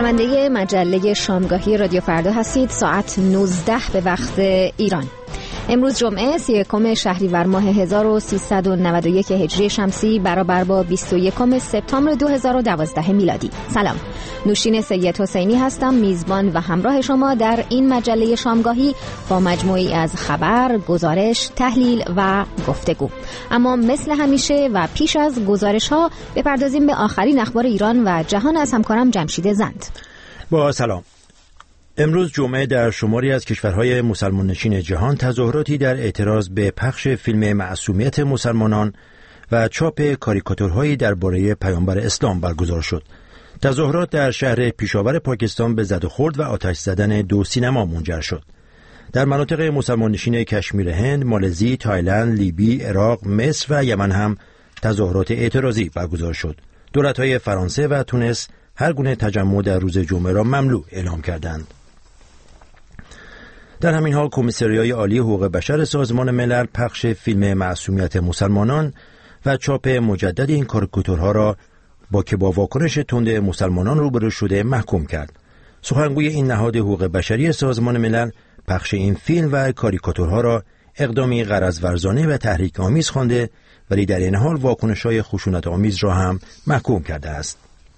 شنونده مجله شامگاهی رادیو فردا هستید. ساعت 19 به وقت ایران. امروز جمعه 31 شهریور ماه 1391 هجری شمسی برابر با 21 سپتامبر 2012 میلادی. سلام، نوشین سید حسینی هستم، میزبان و همراه شما در این مجله شامگاهی با مجموعی از خبر، گزارش، تحلیل و گفتگو. اما مثل همیشه و پیش از گزارش ها بپردازیم به آخرین اخبار ایران و جهان از همکارم جمشید زند. با سلام. امروز جمعه در شماری از کشورهای مسلمان نشین جهان تظاهراتی در اعتراض به پخش فیلم معصومیت مسلمانان و چاپ کاریکاتورهایی درباره پیامبر اسلام برگزار شد. تظاهرات در شهر پیشاور پاکستان به زد و خورد و آتش زدن 2 سینما منجر شد. در مناطق مسلمان نشین کشمیر هند، مالزی، تایلند، لیبی، عراق، مصر و یمن هم تظاهرات اعتراضی برگزار شد. دولت‌های فرانسه و تونس هر گونه تجمع در روز جمعه را ممنوع اعلام کردند. در همین حال کمیسریای عالی حقوق بشر سازمان ملل پخش فیلم معصومیت مسلمانان و چاپ مجدد این کاریکاتورها را با واکنش تند مسلمانان روبرو شده محکوم کرد. سخنگوی این نهاد حقوق بشری سازمان ملل پخش این فیلم و کاریکاتورها را اقدامی غرض ورزانه و تحریک آمیز خوانده، ولی در این حال واکنش‌های خشونت آمیز را هم محکوم کرده است.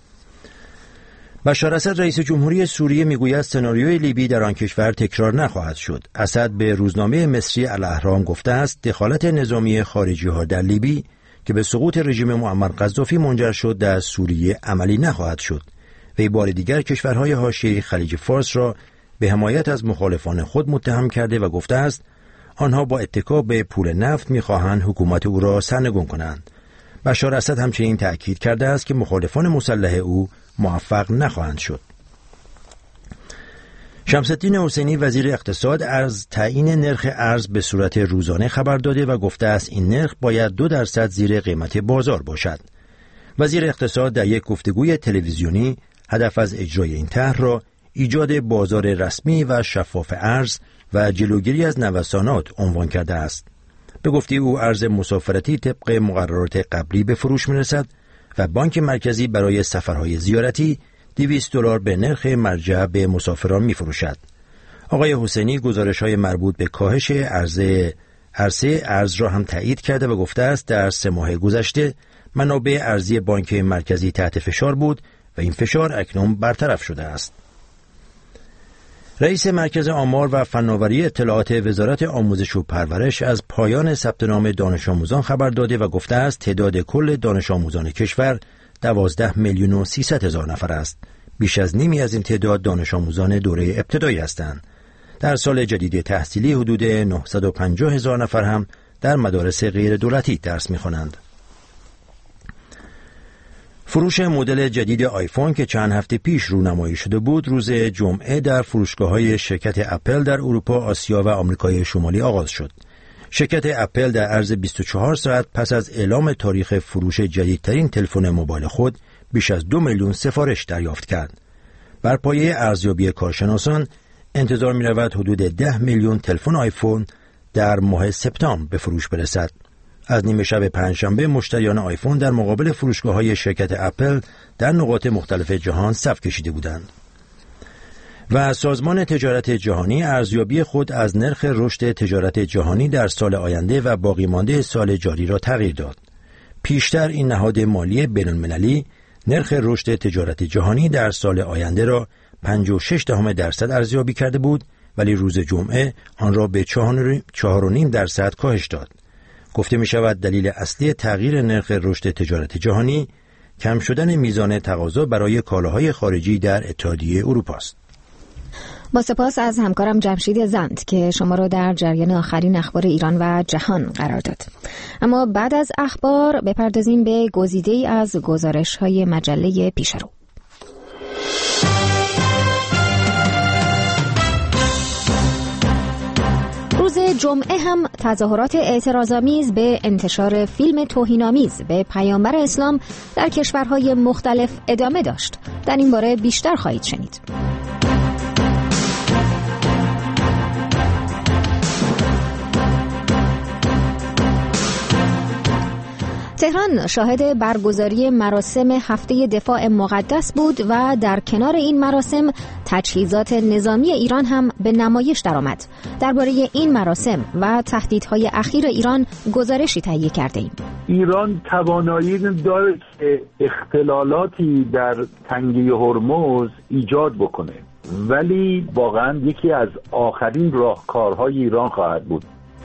بشار اسد رئیس جمهوری سوریه میگوید سناریوی لیبی در آن کشور تکرار نخواهد شد. اسد به روزنامه مصری الاهرام گفته است دخالت نظامی خارجی ها در لیبی که به سقوط رژیم معمر قذافی منجر شد در سوریه عملی نخواهد شد. وی بار دیگر کشورهای حاشیه خلیج فارس را به حمایت از مخالفان خود متهم کرده و گفته است آنها با اتکا به پول نفت می‌خواهند حکومت او را سرنگون کنند. بشار اسد همچنین تأکید کرده است که مخالفان مسلح او موفق نخواهند شد. شمس الدین حسینی وزیر اقتصاد از تعیین نرخ ارز به صورت روزانه خبر داده و گفته است این نرخ باید 2% زیر قیمت بازار باشد. وزیر اقتصاد در یک گفتگوی تلویزیونی هدف از اجرای این طرح را ایجاد بازار رسمی و شفاف ارز و جلوگیری از نوسانات عنوان کرده است. به گفته او ارز مسافرتی طبق مقررات قبلی به فروش می‌رسد و بانک مرکزی برای سفرهای زیارتی $200 به نرخ مرجع به مسافران می‌فروشد. آقای حسینی گزارش‌های مربوط به کاهش عرضه ارز را هم تایید کرده و گفته است در 3 ماه گذشته منابع ارزی بانک مرکزی تحت فشار بود و این فشار اکنون برطرف شده است. رئیس مرکز آمار و فناوری اطلاعات وزارت آموزش و پرورش از پایان ثبت نام دانش آموزان خبر داده و گفته است تعداد کل دانش آموزان کشور 12,300,000 نفر است. بیش از نیمی از این تعداد دانش آموزان دوره ابتدایی هستند. در سال جدید تحصیلی حدود 950,000 نفر هم در مدارس غیر دولتی درس می‌خوانند. فروش مدل جدید آیفون که چند هفته پیش رونمایی شده بود روز جمعه در فروشگاه‌های شرکت اپل در اروپا، آسیا و آمریکای شمالی آغاز شد. شرکت اپل در عرض 24 ساعت پس از اعلام تاریخ فروش جدیدترین تلفن موبایل خود بیش از 2 میلیون سفارش دریافت کرد. بر پایه ارزیابی کارشناسان انتظار می‌رود حدود 10 میلیون تلفن آیفون در ماه سپتامبر به فروش برسد. از نیمه شب پنجشنبه مشتریان آیفون در مقابل فروشگاه‌های شرکت اپل در نقاط مختلف جهان صف کشیده بودند. و سازمان تجارت جهانی ارزیابی خود از نرخ رشد تجارت جهانی در سال آینده و باقی مانده سال جاری را تغییر داد. پیشتر این نهاد مالی بین‌المللی نرخ رشد تجارت جهانی در سال آینده را 5.6% ارزیابی کرده بود، ولی روز جمعه آن را به 4.5% کاهش داد. گفته می شود دلیل اصلی تغییر نرخ رشد تجارت جهانی کم شدن میزان تقاضا برای کالاهای خارجی در اتحادیه اروپا است. با سپاس از همکارم جمشید زند که شما را در جریان آخرین اخبار ایران و جهان قرار داد. اما بعد از اخبار بپردازیم به گزیده‌ای از گزارش‌های مجله پیشرو. روز جمعه هم تظاهرات اعتراض‌آمیز به انتشار فیلم توهین‌آمیز به پیامبر اسلام در کشورهای مختلف ادامه داشت. در این باره بیشتر خواهید شنید. تهران شاهد برگزاری مراسم هفته دفاع مقدس بود و در کنار این مراسم تجهیزات نظامی ایران هم به نمایش درآمد. درباره این مراسم و تهدیدهای اخیر ایران گزارشی تهیه کرده ایم. ایران توانایی داره که اختلالاتی در تنگه هرمز ایجاد بکنه، ولی واقعا یکی از آخرین راهکارهای ایران خواهد بود.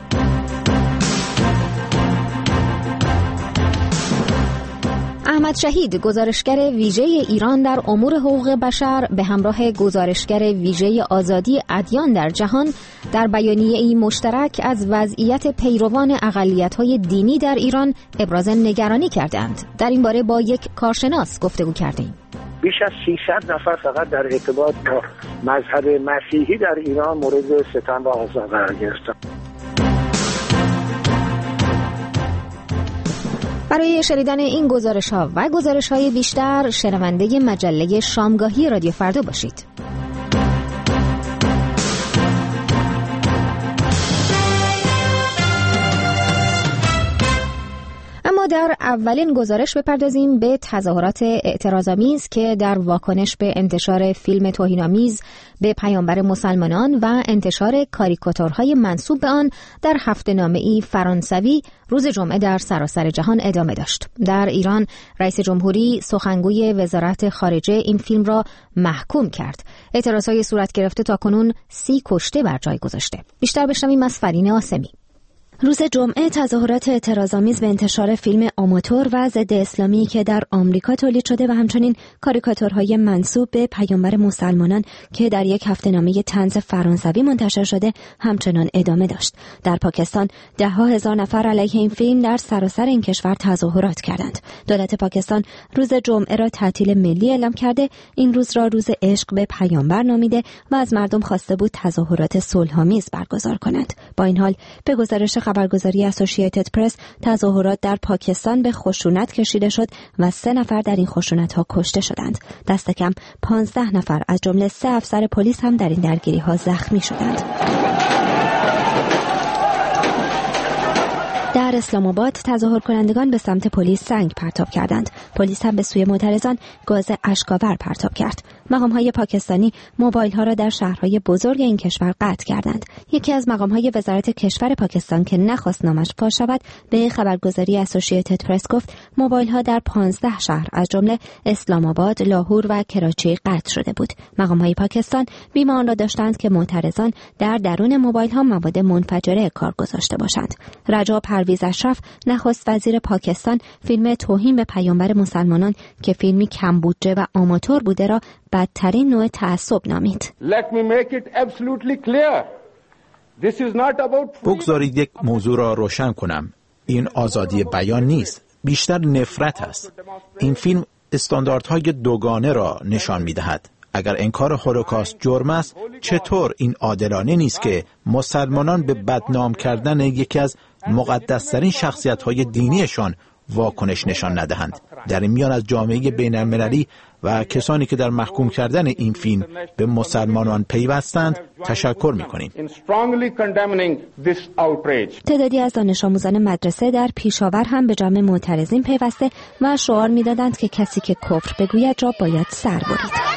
احمد شهید، گزارشگر ویژه ایران در امور حقوق بشر، به همراه گزارشگر ویژه آزادی ادیان در جهان در بیانیه‌ای مشترک از وضعیت پیروان اقلیت‌های دینی در ایران ابراز نگرانی کردند. در این باره با یک کارشناس گفتگو کردیم. بیش از 300 نفر فقط در ارتباط با مذهب مسیحی در ایران مورد ستم و آزار قرار گرفتند. برای شنیدن این گزارش‌ها و گزارش‌های بیشتر شنونده مجله شامگاهی رادیو فردا باشید. اما در اولین گزارش بپردازیم به تظاهرات اعتراض‌آمیز که در واکنش به انتشار فیلم توهین‌آمیز به پیامبر مسلمانان و انتشار کاریکاتورهای منسوب به آن در هفته‌نامه‌ای فرانسوی روز جمعه در سراسر جهان ادامه داشت. در ایران رئیس جمهوری سخنگوی وزارت خارجه این فیلم را محکوم کرد. اعتراضهای صورت گرفته تاکنون 30 کشته بر جای گذاشته. بیشتر بشنویم از فرین آسمی. روز جمعه تظاهرات اعتراض‌آمیز به انتشار فیلم آماتور و ضد اسلامی که در آمریکا تولید شده و همچنین کاریکاتورهای منسوب به پیامبر مسلمانان که در یک هفته‌نامه طنز فرانسوی منتشر شده همچنان ادامه داشت. در پاکستان ده‌ها هزار نفر علیه این فیلم در سراسر این کشور تظاهرات کردند. دولت پاکستان روز جمعه را تعطیل ملی اعلام کرده، این روز را روز عشق به پیامبر نامیده و از مردم خواسته بود تظاهرات صلح‌آمیز برگزار کنند. با این حال به گزارش خبرگزاری اسوسییتد پرس تظاهرات در پاکستان به خشونت کشیده شد و 3 نفر در این خشونت‌ها کشته شدند. دست کم 15 نفر از جمله 3 افسر پلیس هم در این درگیری‌ها زخمی شدند. در اسلام آباد تظاهر کنندگان به سمت پلیس سنگ پرتاب کردند. پلیس هم به سوی معترضان گاز اشک‌آور پرتاب کرد. مقام‌های پاکستانی موبایل‌ها را در شهرهای بزرگ این کشور قطع کردند. یکی از مقام‌های وزارت کشور پاکستان که نخواست نامش فاش شود به خبرگزاری اسوسییتد پرس گفت موبایل‌ها در 15 شهر از جمله اسلام آباد، لاهور و کراچی قطع شده بود. مقام‌های پاکستان بیم آن را داشتند که معترضان در درون موبایل‌ها مواد منفجره کار گذاشته باشند. رجا پرویز اشرف نخست وزیر پاکستان فیلم توهین به پیامبر مسلمانان که فیلمی کم بودجه و آماتور بوده را بدترین نوع تعصب نامید. بگذارید یک موضوع را روشن کنم. این آزادی بیان نیست، بیشتر نفرت است. این فیلم استانداردهای دوگانه را نشان می‌دهد. اگر انکار هولوکاست جرم است، چطور این عادلانه نیست که مسلمانان به بدنام کردن یکی از مقدس‌ترین شخصیت‌های دینیشان واکنش نشان ندهند؟ در این میان از جامعه بین‌المللی و کسانی که در محکوم کردن این فیلم به مسلمانان پیوستند تشکر می‌کنیم. تعدادی از دانش آموزان مدرسه در پیشاور هم به جمع معترضین پیوسته و شعار می‌دادند که کسی که کفر بگوید را باید سر برید.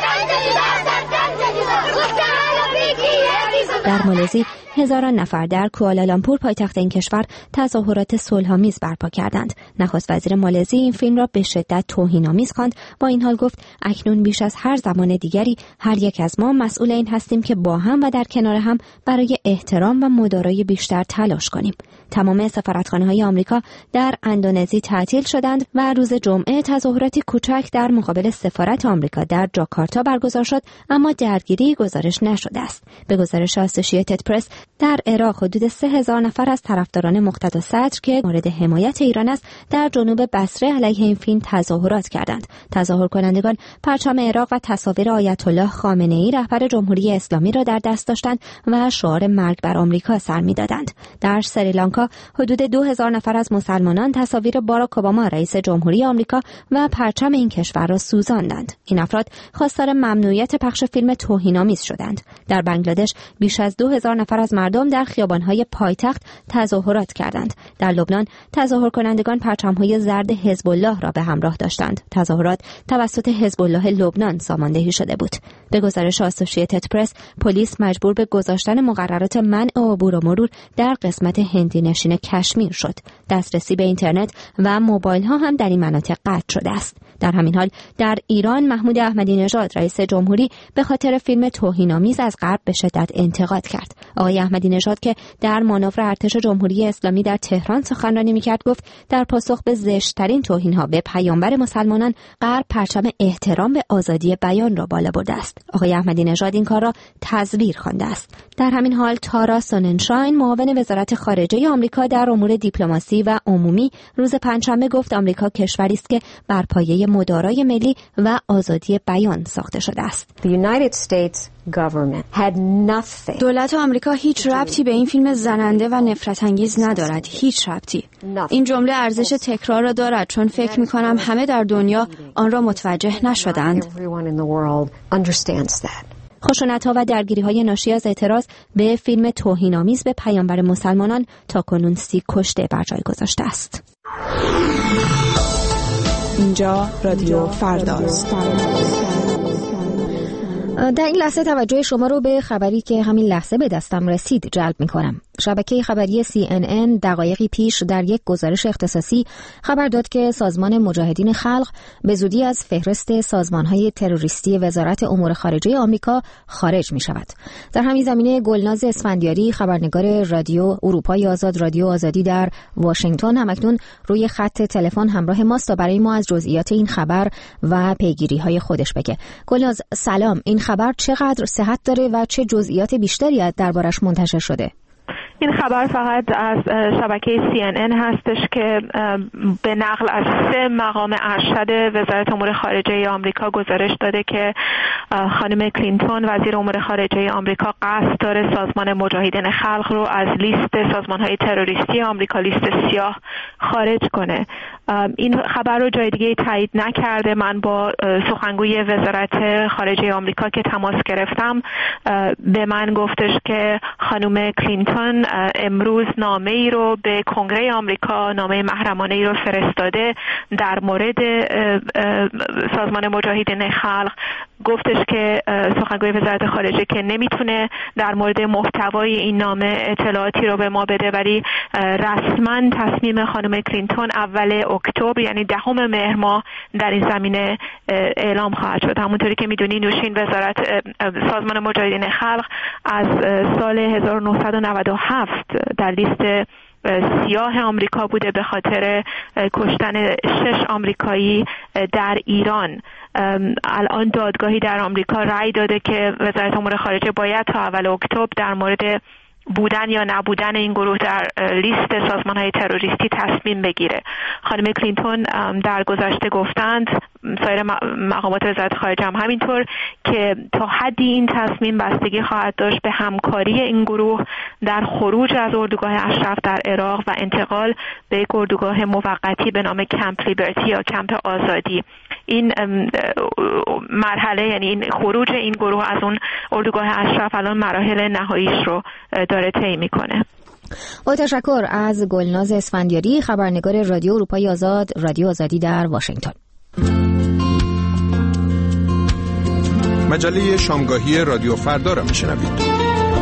در مالزی هزاران نفر در کوالالامپور پایتخت این کشور تظاهرات صلح‌آمیز برپا کردند. نخست وزیر مالزی این فیلم را به شدت توهین‌آمیز خواند. با این حال گفت اکنون بیش از هر زمان دیگری هر یک از ما مسئول این هستیم که با هم و در کنار هم برای احترام و مدارای بیشتر تلاش کنیم. تمام سفارتخانه‌های آمریکا در اندونزی تعطیل شدند و روز جمعه تظاهراتی کوچک در مقابل سفارت آمریکا در جاکارتا برگزار شد، اما درگیری گزارش نشده است. به گزارش اسوسییتد پرس در عراق حدود 3000 نفر از طرفداران مقتدا صدر که مورد حمایت ایران است در جنوب بصره علیه این فیلم تظاهرات کردند. تظاهر کنندگان پرچم عراق و تصاویر آیت الله خامنه‌ای رهبر جمهوری اسلامی را در دست داشتند و شعار مرگ بر آمریکا سر می‌دادند. در سریلانکا حدود 2000 نفر از مسلمانان تصاویر باراک اوباما رئیس جمهوری آمریکا و پرچم این کشور را سوزاندند. این افراد خواستار ممنوعیت پخش فیلم توهین‌آمیز شدند. در بنگلادش بیش از 2000 نفر از از مردم در خیابان‌های پایتخت تظاهرات کردند. در لبنان تظاهر کنندگان پرچم‌های زرد حزب الله را به همراه داشتند. تظاهرات توسط حزب الله لبنان ساماندهی شده بود. به گزارش آسوشییتد پرس، پلیس مجبور به گذاشتن مقررات منع عبور و مرور در قسمت هندی نشین کشمیر شد. دسترسی به اینترنت و موبایل‌ها هم در این مناطق قطع شده است. در همین حال در ایران محمود احمدی نژاد رئیس جمهوری به خاطر فیلم توهین‌آمیز از غرب به شدت انتقاد کرد. آقای احمدی نژاد که در مانور ارتش جمهوری اسلامی در تهران سخنرانی می‌کرد گفت در پاسخ به زشت‌ترین توهین‌ها به پیامبر مسلمانان غرب پرچم احترام به آزادی بیان را بالا برده است. آقای احمدی نژاد این کار را تزویر خوانده است. در همین حال تارا سوننشاین معاون وزارت خارجه آمریکا در امور دیپلماسی و عمومی روز پنجشنبه گفت آمریکا کشوری است که بر پایه مدارای ملی و آزادی بیان ساخته شده است. دولت آمریکا هیچ ربطی به این فیلم زننده و نفرت انگیز ندارد. هیچ ربطی. این جمله ارزش تکرار را دارد چون فکر می‌کنم همه در دنیا آن را متوجه نشدند. خشونت‌ها و درگیری‌های ناشی از اعتراض به فیلم توهین‌آمیز به پیامبر مسلمانان تاکنون 30 کشته بر جای گذاشته است. اینجا رادیو فرداست. در این لحظه توجه شما رو به خبری که همین لحظه به دستم رسید جلب می‌کنم. شبکه خبری CNN دقایقی پیش در یک گزارش اختصاصی خبر داد که سازمان مجاهدین خلق به زودی از فهرست سازمان‌های تروریستی وزارت امور خارجه آمریکا خارج می‌شود. در همین زمینه گلناز اسفندیاری خبرنگار رادیو اروپای آزاد رادیو آزادی در واشنگتن همکنون روی خط تلفن همراه ماست تا برای ما از جزئیات این خبر و پیگیری‌های خودش بگه. گلناز سلام، این خبر چقدر صحت داره و چه جزئیات بیشتری دربارش منتشر شده؟ این خبر فقط از شبکه CNN هستش که به نقل از 3 مقام ارشد وزارت امور خارجه آمریکا گزارش داده که خانم کلینتون وزیر امور خارجه آمریکا قصد داره سازمان مجاهدین خلق رو از لیست سازمان‌های تروریستی آمریکا، لیست سیاه، خارج کنه. این خبر رو جای دیگه تایید نکرده. من با سخنگوی وزارت خارجه آمریکا که تماس گرفتم به من گفتش که خانم کلینتون امروز نامه‌ای رو به کنگره آمریکا، نامه محرمانه‌ای رو فرستاده در مورد سازمان مجاهدین خلق. گفتش که سخنگوی وزارت خارجه که نمیتونه در مورد محتوای این نامه اطلاعاتی رو به ما بده، ولی رسما تصمیم خانم کلینتون اول اکتبر یعنی 10 مهر ماه در این زمینه اعلام خواهد شد. همونطوری که میدونی نوشین وزارت سازمان مجاهدین خلق از سال 1997 در لیست سیاه آمریکا بوده به خاطر کشتن 6 آمریکایی در ایران. الان دادگاهی در آمریکا رأی داده که وزارت امور خارجه باید تا اول اکتبر در مورد بودن یا نبودن این گروه در لیست سازمان‌های تروریستی تصمیم بگیره. خانم کلینتون در گذشته گفتند، سایر مقامات وزارت خارجه هم همینطور، که تا حدی این تصمیم بستگی خواهد داشت به همکاری این گروه در خروج از اردوگاه اشرف در عراق و انتقال به یک اردوگاه موقتی به نام کمپ لیبرتی یا کمپ آزادی. این مرحله، یعنی این خروج این گروه از اون اردوگاه اشرف، الان مراحل نهاییش رو داره طی میکنه. با تشکر از گلناز اسفندیاری خبرنگار رادیو اروپای آزاد رادیو آزادی در واشنگتن. مجله شامگاهی رادیو فردا را میشنوید.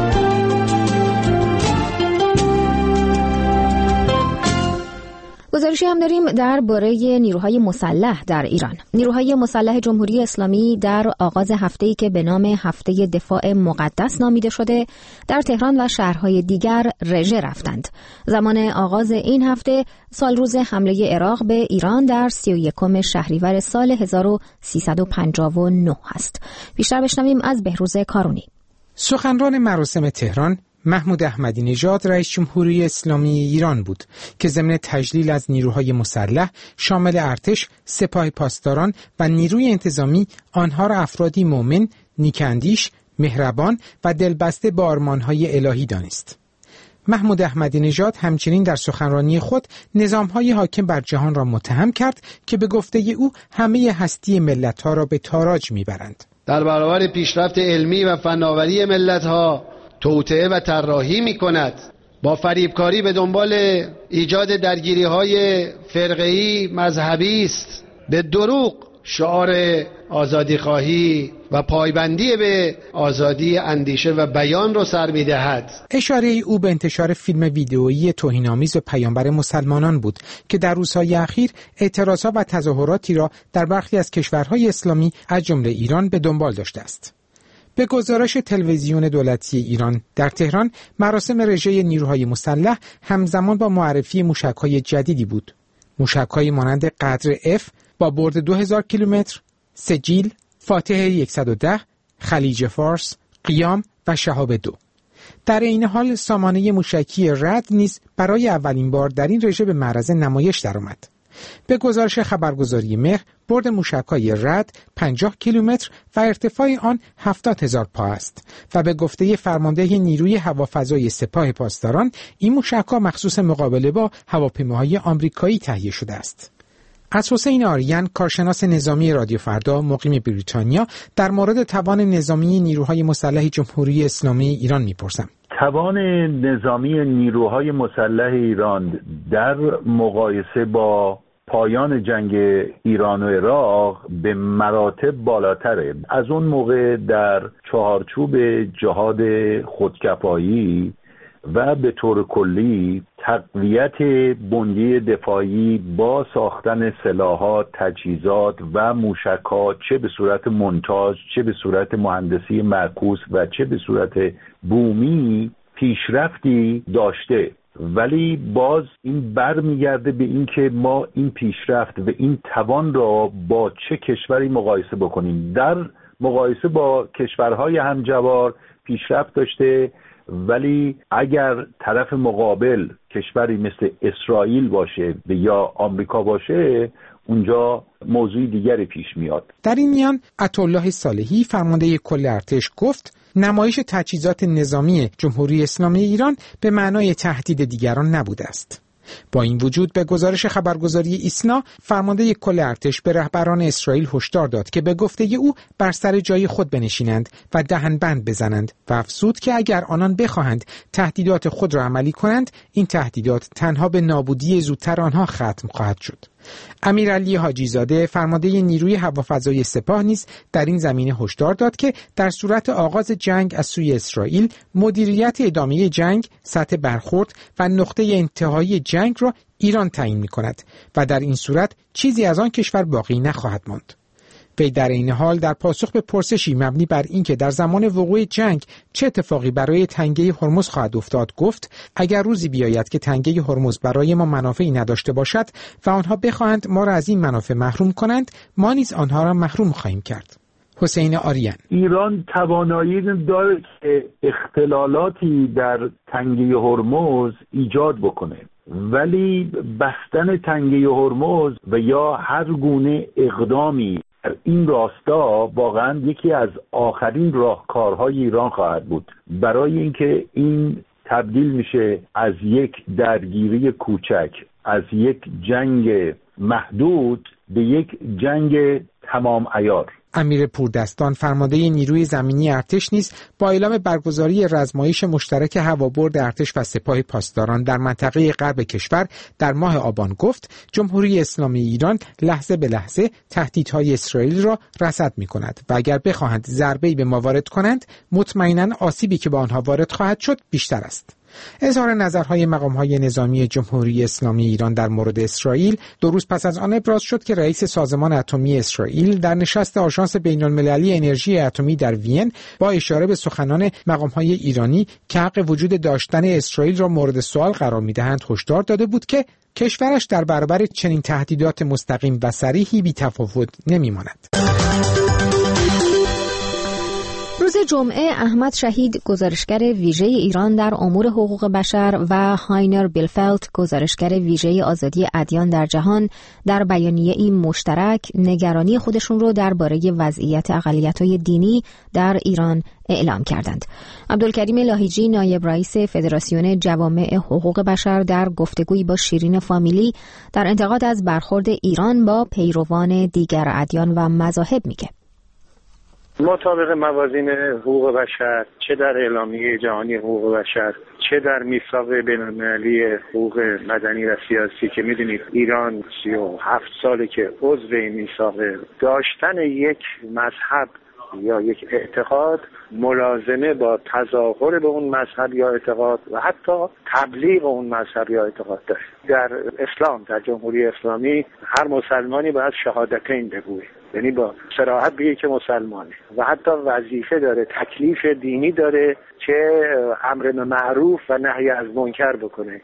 گزارشی هم داریم درباره نیروهای مسلح در ایران. نیروهای مسلح جمهوری اسلامی در آغاز هفته‌ای که به نام هفته دفاع مقدس نامیده شده در تهران و شهرهای دیگر رژه رفتند. زمان آغاز این هفته سال روز حمله عراق به ایران در 31 شهریور سال 1359 است. بیشتر بشنویم از بهروز کارونی. سخنران مراسم تهران محمود احمدی نژاد رئیس جمهوری اسلامی ایران بود که ضمن تجلیل از نیروهای مسلح شامل ارتش، سپاه پاسداران و نیروی انتظامی آنها را افرادی مؤمن، نیک‌اندیش، مهربان و دلبسته به آرمان‌های الهی دانست. محمود احمدی نژاد همچنین در سخنرانی خود نظام‌های حاکم بر جهان را متهم کرد که به گفته او همه هستی ملت‌ها را به تاراج می‌برند. در برابر پیشرفت علمی و فناوری ملت‌ها توطئه و طراحی می‌کند، با فریبکاری به دنبال ایجاد درگیری‌های فرقه‌ای مذهبی است، به دروغ شعار آزادی‌خواهی و پایبندی به آزادی اندیشه و بیان را سر می‌دهد. اشاره او به انتشار فیلم ویدئویی توهین‌آمیز به پیامبر مسلمانان بود که در روزهای اخیر اعتراضات و تظاهراتی را در برخی از کشورهای اسلامی از جمله ایران به دنبال داشته است. به گزارش تلویزیون دولتی ایران در تهران، مراسم رژه نیروهای مسلح همزمان با معرفی موشک‌های جدیدی بود. موشک‌هایی مانند قدر F با برد 2000 کیلومتر، سجیل، فاتح 110، خلیج فارس، قیام و شهاب 2. در این حال سامانه موشکی رد نیز برای اولین بار در این رژه به معرض نمایش درآمد. به گزارش خبرگزاری مهر، برد موشک‌های رد 50 کیلومتر و ارتفاع آن 70,000 پا است و به گفته فرمانده نیروی هوافضای سپاه پاسداران، این موشک‌ها مخصوص مقابله با هواپیماهای آمریکایی تهیه شده است. از حسین آریان، کارشناس نظامی رادیو فردا مقیم بریتانیا، در مورد توان نظامی نیروهای مسلح جمهوری اسلامی ایران می‌پرسم. توان نظامی نیروهای مسلح ایران در مقایسه با پایان جنگ ایران و عراق به مراتب بالاتره. از اون موقع در چهارچوب جهاد خودکفایی و به طور کلی تقویت بنیه دفاعی با ساختن سلاحات، تجهیزات و موشک‌ها، چه به صورت مونتاژ، چه به صورت مهندسی معکوس و چه به صورت بومی پیشرفتی داشته، ولی باز این برمیگرده به این که ما این پیشرفت و این توان را با چه کشوری مقایسه بکنیم. در مقایسه با کشورهای همجوار پیشرفت داشته، ولی اگر طرف مقابل کشوری مثل اسرائیل باشه یا آمریکا باشه، اونجا موضوع دیگری پیش میاد. در این میان عطاالله صالحی، فرمانده کل ارتش، گفت نمایش تجهیزات نظامی جمهوری اسلامی ایران به معنای تهدید دیگران نبوده است. با این وجود به گزارش خبرگزاری ایسنا، فرمانده کل ارتش به رهبران اسرائیل هشدار داد که به گفته او بر سر جای خود بنشینند و دهنبند بزنند و افزود که اگر آنان بخواهند تهدیدات خود را عملی کنند، این تهدیدات تنها به نابودی زودتر آنها ختم خواهد شد. امیرعلی حاجی‌زاده، فرمانده نیروی هوافضای سپاه، نیز در این زمینه هشدار داد که در صورت آغاز جنگ از سوی اسرائیل، مدیریت ادامه جنگ، سطح برخورد و نقطه انتهایی جنگ را ایران تعیین می‌کند و در این صورت چیزی از آن کشور باقی نخواهد ماند. وی در این حال در پاسخ به پرسشی مبنی بر اینکه در زمان وقوع جنگ چه اتفاقی برای تنگه هرمز خواهد افتاد گفت: اگر روزی بیاید که تنگه هرمز برای ما منافعی نداشته باشد و آنها بخواهند ما را از این منافع محروم کنند، ما نیز آنها را محروم خواهیم کرد. حسین آریان: ایران توانایی دارد که اختلالاتی در تنگه هرمز ایجاد بکنه، ولی بستن تنگه هرمز و یا هر گونه اقدامی این راستا واقعا یکی از آخرین راهکارهای ایران خواهد بود برای اینکه این تبدیل میشه از یک درگیری کوچک، از یک جنگ محدود به یک جنگ تمام عیار. امیر پوردستان، فرمانده نیروی زمینی ارتش، نیز با اعلام برگزاری رزمایش مشترک هوابرد ارتش و سپاه پاسداران در منطقه غرب کشور در ماه آبان گفت جمهوری اسلامی ایران لحظه به لحظه تهدیدهای اسرائیل را رصد می‌کند و اگر بخواهند ضربه‌ای به ما وارد کنند، مطمئناً آسیبی که به آنها وارد خواهد شد بیشتر است. اظهار نظرهای مقام‌های نظامی جمهوری اسلامی ایران در مورد اسرائیل 2 روز پس از آن ابراز شد که رئیس سازمان اتمی اسرائیل در نشست آژانس بین‌المللی انرژی اتمی در وین با اشاره به سخنان مقام‌های ایرانی که حق وجود داشتن اسرائیل را مورد سوال قرار می‌دهند هشدار داده بود که کشورش در برابر چنین تهدیدات مستقیم و صریحی بی‌تفاوت نمی‌ماند. روز جمعه احمد شهید، گزارشگر ویژه ایران در امور حقوق بشر، و هاینر بیلفلت، گزارشگر ویژه آزادی ادیان در جهان، در بیانیه‌ای مشترک نگرانی خودشون رو درباره وضعیت اقلیت‌های دینی در ایران اعلام کردند. عبدالکریم لاهیجی، نایب رئیس فدراسیون جوامع حقوق بشر، در گفتگویی با شیرین فامیلی در انتقاد از برخورد ایران با پیروان دیگر ادیان و مذاهب میگه: مطابق موازین حقوق بشر، چه در اعلامیه جهانی حقوق بشر، چه در میثاق بین‌المللی حقوق مدنی و سیاسی که میدونید ایران 37 ساله که عضو این میثاق، داشتن یک مذهب یا یک اعتقاد ملازمه با تظاهر به اون مذهب یا اعتقاد و حتی تبلیغ اون مذهب یا اعتقاد داره. در اسلام، در جمهوری اسلامی، هر مسلمانی باید شهادتین بگوید، یعنی با صراحت بگه که مسلمانه و حتی وظیفه داره، تکلیف دینی داره که امر معروف و نهی از منکر بکنه.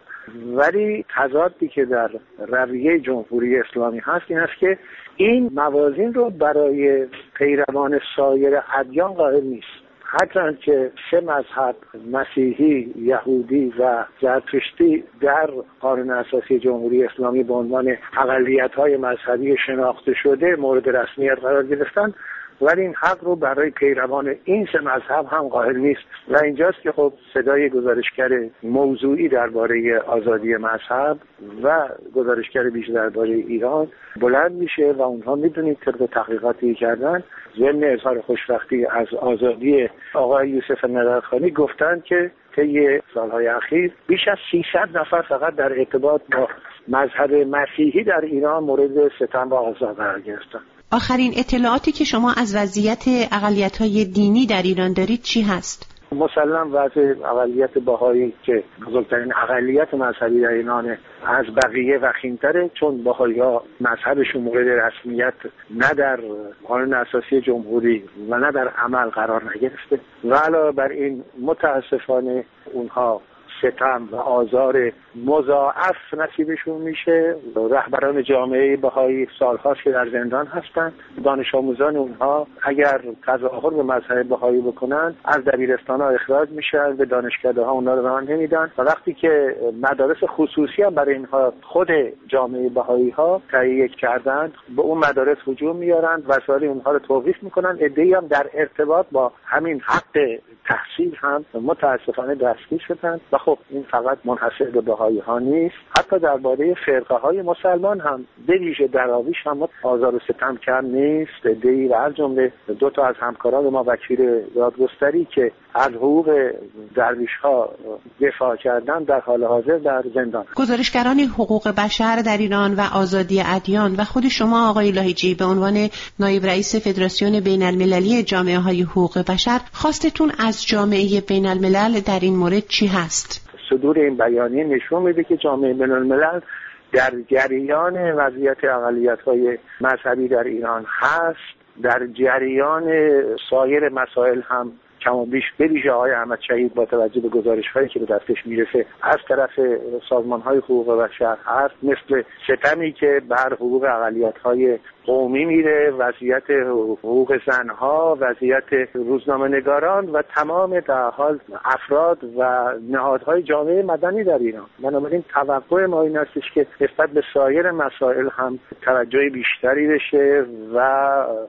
ولی تضادی که در رویه جمهوری اسلامی هست این است که این موازین رو برای پیروان سایر ادیان قائل نیست. هرچند که سه مذهب، مسیحی، یهودی و زرتشتی، در قانون اساسی جمهوری اسلامی به عنوان اقلیت‌های مذهبی شناخته شده مورد رسمیت قرار گرفتن، ولی این حق رو برای پیروان این سه مذهب هم قائل نیست و اینجاست که خب صدای گزارشگر موضوعی درباره آزادی مذهب و گزارشگر ویژه درباره ایران بلند میشه و اونها میدونید طبق تحقیقاتی کردن ضمن اظهار خوشبختی از آزادی آقای یوسف نظرخانی گفتند که طی سالهای اخیر بیش از 300 نفر فقط در ارتباط با مذهب مسیحی در ایران مورد ستم و آزار قرار گرفتند. آخرین اطلاعاتی که شما از وضعیت اقلیت‌های دینی در ایران دارید چی هست؟ مسلم وضع اقلیت بهایی که بزرگترین اقلیت مذهبی در ایران از بقیه وخیم‌تره، چون بهایی‌ها مذهبشون مورد رسمیت نه در قانون اساسی جمهوری و نه در عمل قرار نگرفته و علاوه بر این متاسفانه اونها ستم و آزار مضاعف نصیبشون میشه. رهبران جامعه بهایی سالهاست که در زندان هستند. دانش آموزان اونها اگر تظاهر به مذهب بهایی بکنن از دبیرستان‌ها اخراج میشن، به دانشکده‌ها اونها رو راه نمیدن و وقتی که مدارس خصوصی هم برای اینها خود جامعه بهایی‌ها تهیه کردن به اون مدارس هجوم میارن، وسایل اونها رو توقیف میکنن. عده‌ای هم در ارتباط با همین حق تحصیل هم متاسفانه دستگیر شدن و خب این فقط منحصر به بهایی ها نیست، حتی درباره فرقه های مسلمان هم به ویژه دراویش هم آزار و ستم کم نیست. عده‌ای و از جمله 2 تا از همکاران ما وکیل دادگستری که از حقوق درویش ها دفاع کردن در حال حاضر در زندان. گزارشگران حقوق بشر در ایران و آزادی ادیان و خود شما آقای لاهیجی به عنوان نایب رئیس فدراسیون بین المللی جامعه های حقوق بشر، خواستتون از جامعه بین الملل در این مورد چی هست؟ صدور این بیانیه نشون میده که جامعه بین الملل در جریان وضعیت اقلیت‌های مذهبی در ایران هست، در جریان سایر مسائل هم کم و بیش به ویژه آقای احمد شهید با توجه به گزارش‌هایی که به دستش میرسه از طرف سازمان‌های حقوق بشر هست، مثل ستمی که بر حقوق اقلیت‌های قومی میره، وضعیت حقوق زنها، وضعیت روزنامه‌نگاران و تمام در حال افراد و نهادهای جامعه مدنی در ایران. بنابراین توقع ما این استش که نسبت به سایر مسائل هم توجه بیشتری بشه و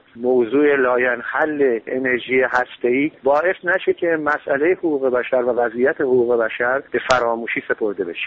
موضوع لاینحل انرژی هسته‌ای باعث نشه که مسئله حقوق بشر و وضعیت حقوق بشر به فراموشی سپرده بشه.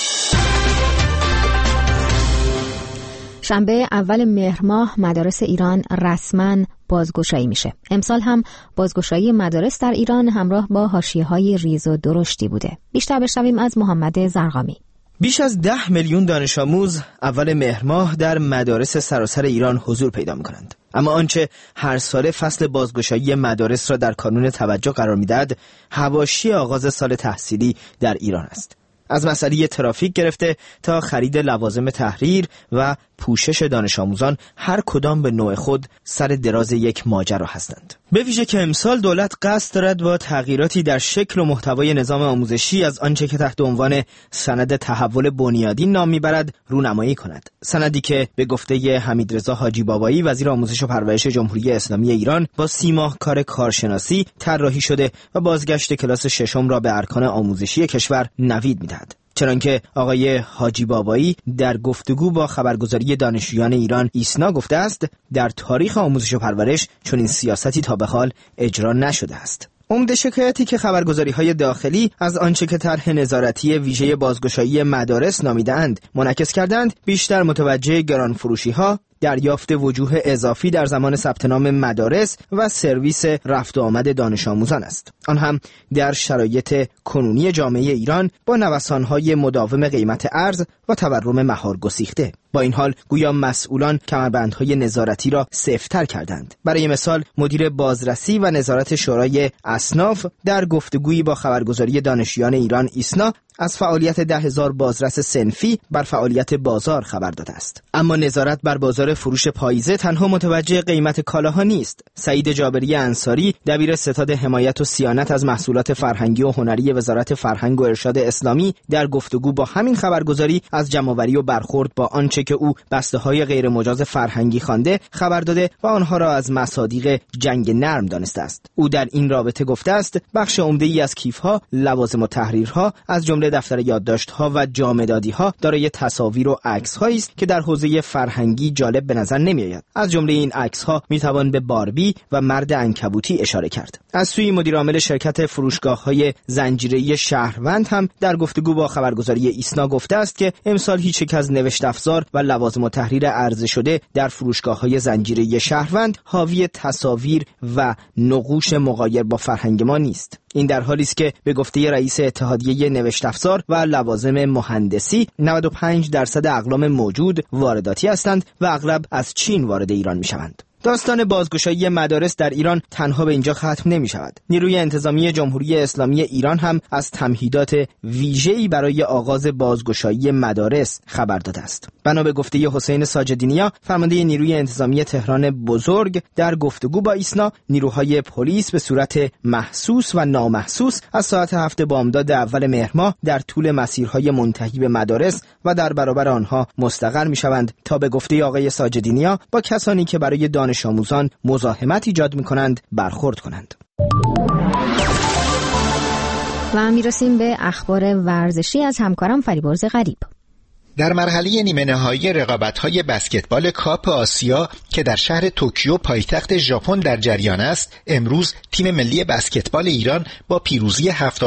شنبه اول مهر ماه مدارس ایران رسما بازگشایی میشه. امسال هم بازگشایی مدارس در ایران همراه با حاشیه‌های ریز و درشتی بوده. بیشتر بشنویم از محمد زرقامی. بیش از 10 میلیون دانش آموز اول مهر ماه در مدارس سراسر ایران حضور پیدا می‌کنند. اما آنچه هر ساله فصل بازگشایی مدارس را در کانون توجه قرار می‌دهد، حواشی آغاز سال تحصیلی در ایران است. از مسئله ترافیک گرفته تا خرید لوازم تحریر و پوشش دانش آموزان، هر کدام به نوع خود سر دراز یک ماجرا هستند. به ویژه که امسال دولت قصد دارد با تغییراتی در شکل و محتوای نظام آموزشی از آنچه که تحت عنوان سند تحول بنیادین نام میبرد رونمایی کند. سندی که به گفته حمیدرضا حاجی بابایی وزیر آموزش و پرورش جمهوری اسلامی ایران با 30 ماه کار کارشناسی طراحی شده و بازگشت کلاس ششم را به ارکان آموزشی کشور نوید میدهد. چنانکه آقای حاجی بابایی در گفتگو با خبرگزاری دانشجویان ایران ایسنا گفته است، در تاریخ آموزش و پرورش چنین سیاستی تا به حال اجرا نشده است. عمده شکایتی که خبرگزاری‌های داخلی از آنچه که طرح نظارتی ویژه بازگشایی مدارس نامیده‌اند منعکس کردند، بیشتر متوجه گرانفروشی‌ها، دریافت وجوه اضافی در زمان ثبت نام مدارس و سرویس رفت و آمد دانش آموزان است. آن هم در شرایط کنونی جامعه ایران با نوسان‌های مداوم قیمت ارز و تورم مهار گسیخته. با این حال گویا مسئولان کمربندهای نظارتی را سفت‌تر کردند. برای مثال مدیر بازرسی و نظارت شورای اصناف در گفتگویی با خبرگزاری دانشجویان ایران ایسنا از فعالیت 10,000 بازرس صنفی بر فعالیت بازار خبر داده است. اما نظارت بر بازار فروش پاییزه تنها متوجه قیمت کالاها نیست. سعید جابری انصاری دبیر ستاد حمایت و صیانت از محصولات فرهنگی و هنری وزارت فرهنگ و ارشاد اسلامی در گفتگو با همین خبرگزاری از جمع‌آوری و برخورد با آنچه که او بسته‌های غیر مجاز فرهنگی خوانده خبر داده و آنها را از مصادیق جنگ نرم دانسته است. او در این رابطه گفته است بخش عمده‌ای از کیف‌ها، لوازم و تحریرها از جمله دفتر یادداشت‌ها و جامدادی‌ها دارای تصاویر و عکس‌هایی است که در حوزه فرهنگی جالب به نظر نمی‌آید. از جمله این عکس‌ها می‌توان به باربی و مرد عنکبوتی اشاره کرد. از سوی مدیر عامل شرکت فروشگاه‌های زنجیره‌ای شهروند هم در گفتگو با خبرگزاری ایسنا گفته است که امسال هیچ یک از نوشت افزار و لوازم و تحریر عرضه شده در فروشگاه‌های زنجیره‌ای شهروند حاوی تصاویر و نقوش مغایر با فرهنگ ما نیست. این در حالی است که به گفته رئیس اتحادیه نوشت افزار و لوازم مهندسی 95% اقلام موجود وارداتی هستند و اغلب از چین وارد ایران می‌شوند. داستان بازگشایی مدارس در ایران تنها به اینجا ختم نمی شود. نیروی انتظامی جمهوری اسلامی ایران هم از تمهیدات ویژه‌ای برای آغاز بازگشایی مدارس خبر داده است. بنا به گفته حسین ساجدینیا، فرمانده نیروی انتظامی تهران بزرگ، در گفتگو با ایسنا، نیروهای پلیس به صورت محسوس و نامحسوس از ساعت 7 بامداد اول مهر ماه در طول مسیرهای منتهی به مدارس و در برابر آنها مستقر می‌شوند تا به گفته آقای ساجدینیا با کسانی که برای دانش آموزان مزاحمت ایجاد می‌کنند برخورد کنند. و میرسیم به اخبار ورزشی از همکارم فریبرز غریب. در مرحله نیمه نهایی رقابت‌های بسکتبال کاپ آسیا که در شهر توکیو پایتخت ژاپن در جریان است، امروز تیم ملی بسکتبال ایران با پیروزی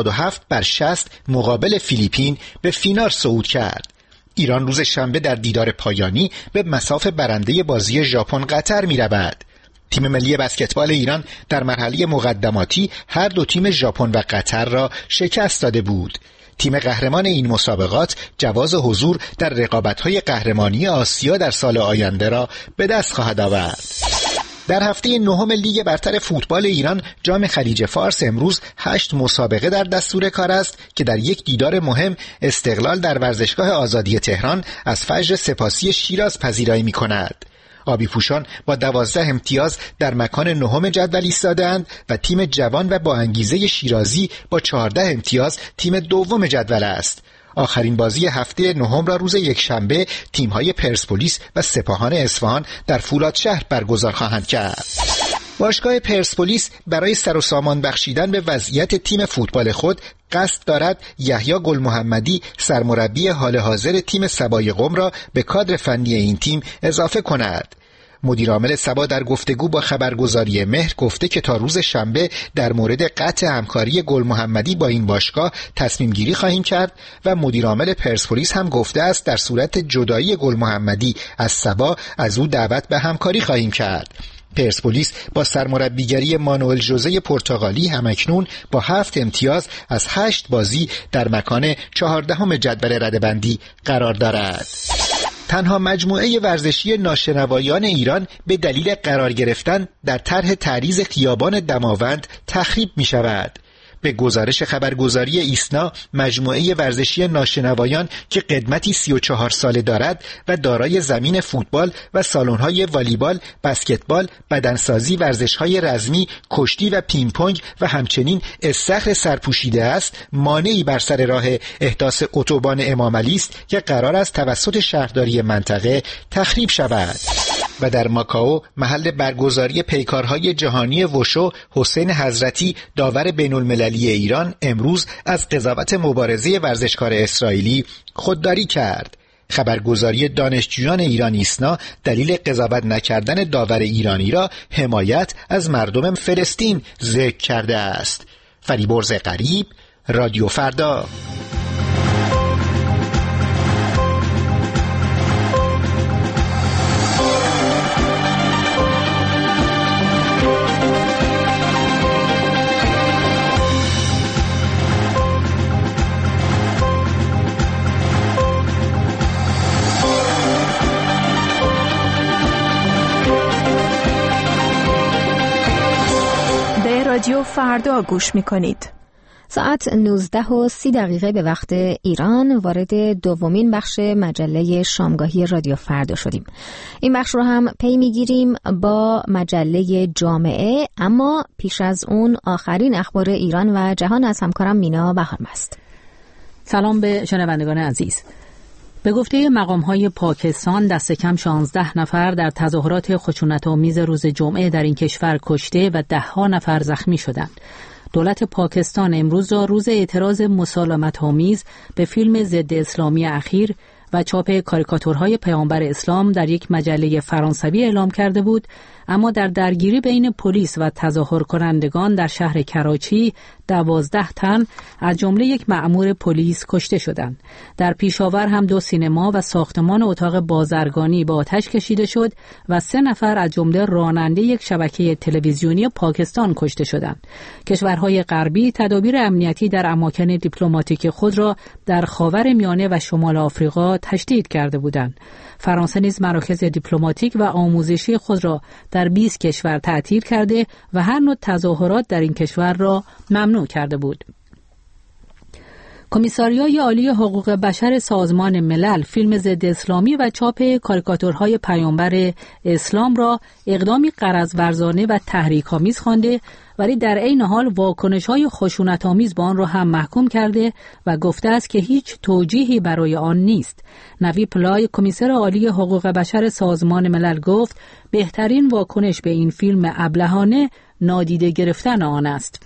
77-60 مقابل فیلیپین به فینال صعود کرد. ایران روز شنبه در دیدار پایانی به مصاف برنده بازی ژاپن قطر می‌رود. تیم ملی بسکتبال ایران در مرحله مقدماتی هر دو تیم ژاپن و قطر را شکست داده بود. تیم قهرمان این مسابقات جواز حضور در رقابت‌های قهرمانی آسیا در سال آینده را به دست خواهد آورد. در هفته نهم لیگ برتر فوتبال ایران جام خلیج فارس امروز 8 مسابقه در دستور کار است که در یک دیدار مهم استقلال در ورزشگاه آزادی تهران از فجر سپاسی شیراز پذیرایی می‌کند. آبی پوشان با 12 امتیاز در مکان نهم جدول ایستاده‌اند و تیم جوان و با انگیزه شیرازی با 14 امتیاز تیم دوم جدول است. آخرین بازی هفته نهم را روز یکشنبه تیم‌های پرسپولیس و سپاهان اصفهان در فولادشهر برگزار خواهند کرد. باشگاه پرسپولیس برای سر و سامان بخشیدن به وضعیت تیم فوتبال خود قصد دارد یحیی گل محمدی سرمربی حال حاضر تیم سبای قم را به کادر فنی این تیم اضافه کند. مدیر عامل سبا در گفتگو با خبرگزاری مهر گفته که تا روز شنبه در مورد قطع همکاری گل محمدی با این باشگاه تصمیم گیری خواهیم کرد و مدیر عامل پرسپولیس هم گفته است در صورت جدایی گل محمدی از سبا از او دعوت به همکاری خواهیم کرد. پرسپولیس با سرمربیگری مانوئل ژوزه پرتغالی همکنون با 7 امتیاز از 8 بازی در مکان 14 جدول رده‌بندی قرار دارد. تنها مجموعه ورزشی ناشنوایان ایران به دلیل قرار گرفتن در طرح تعریض خیابان دماوند تخریب می شود. به گزارش خبرگزاری ایسنا، مجموعه ورزشی ناشنوایان که قدمتی 34 ساله دارد و دارای زمین فوتبال و سالن‌های والیبال، بسکتبال، بدنسازی، ورزش‌های رزمی، کشتی و پینگ پونگ و همچنین استخر سرپوشیده است، مانعی بر سر راه احداث اتوبان امامعلی است که قرار است توسط شهرداری منطقه تخریب شود. و در ماکائو محل برگزاری پیکارهای جهانی وشو، حسین حضرتی داور بین‌المللی ایران امروز از قضاوت مبارزه ورزشکار اسرائیلی خودداری کرد. خبرگزاری دانشجویان ایران ایسنا دلیل قضاوت نکردن داور ایرانی را حمایت از مردم فلسطین ذکر کرده است. فریبرز غریب، رادیو فردا. رادیو فردا گوش می‌کنید. ساعت 19:30 به وقت ایران وارد دومین بخش مجله شامگاهی رادیو فردا شدیم. این بخش رو هم پی میگیریم با مجله جامعه، اما پیش از اون آخرین اخبار ایران و جهان از همکارم مینا بهارم است. سلام به شنوندگان عزیز. به گفته مقام‌های پاکستان دست کم 16 نفر در تظاهرات خشونت‌آمیز روز جمعه در این کشور کشته و ده‌ها نفر زخمی شدند. دولت پاکستان امروز را روز اعتراض مسالمت‌آمیز به فیلم ضد اسلامی اخیر و چاپ کاریکاتورهای پیامبر اسلام در یک مجله فرانسوی اعلام کرده بود، اما در درگیری بین پلیس و تظاهر کنندگان در شهر کراچی 12 تن از جمله یک مأمور پلیس کشته شدند. در پیشاور هم 2 سینما و ساختمان اتاق بازرگانی به آتش کشیده شد و 3 نفر از جمله راننده یک شبکه تلویزیونی پاکستان کشته شدند. کشورهای غربی تدابیر امنیتی در اماکن دیپلماتیک خود را در خاورمیانه و شمال آفریقا تشدید کرده بودند. فرانسه نیز مراکز دیپلماتیک و آموزشی خود را در 20 کشور تعطیل کرده و هر نوع تظاهرات در این کشور را ممنوع کرده بود. کمیساریای عالی حقوق بشر سازمان ملل فیلم ضد اسلامی و چاپ کاریکاتورهای پیامبر اسلام را اقدامی غرض‌ورزانه و تحریک‌آمیز خوانده، ولی در عین حال واکنش‌های خشونت‌آمیز به آن را هم محکوم کرده و گفته است که هیچ توجیهی برای آن نیست. نوی پلای کمیسر عالی حقوق بشر سازمان ملل گفت بهترین واکنش به این فیلم ابلهانه نادیده گرفتن آن است.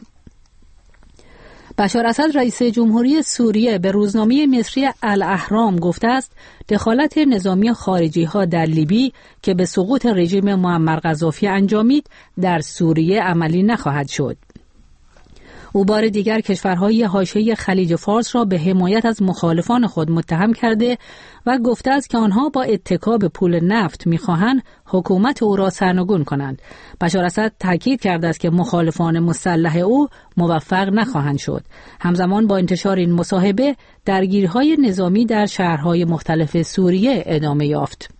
بشار اسد رئیس جمهوری سوریه به روزنامه مصری الاهرام گفته است دخالت نظامی خارجی ها در لیبی که به سقوط رژیم معمر قذافی انجامید در سوریه عملی نخواهد شد. او بار دیگر کشورهای حاشیه خلیج فارس را به حمایت از مخالفان خود متهم کرده و گفته است که آنها با اتکا به پول نفت می‌خواهند حکومت او را سرنگون کنند. بشار اسد تاکید کرده است که مخالفان مسلح او موفق نخواهند شد. همزمان با انتشار این مصاحبه درگیری‌های نظامی در شهرهای مختلف سوریه ادامه یافت.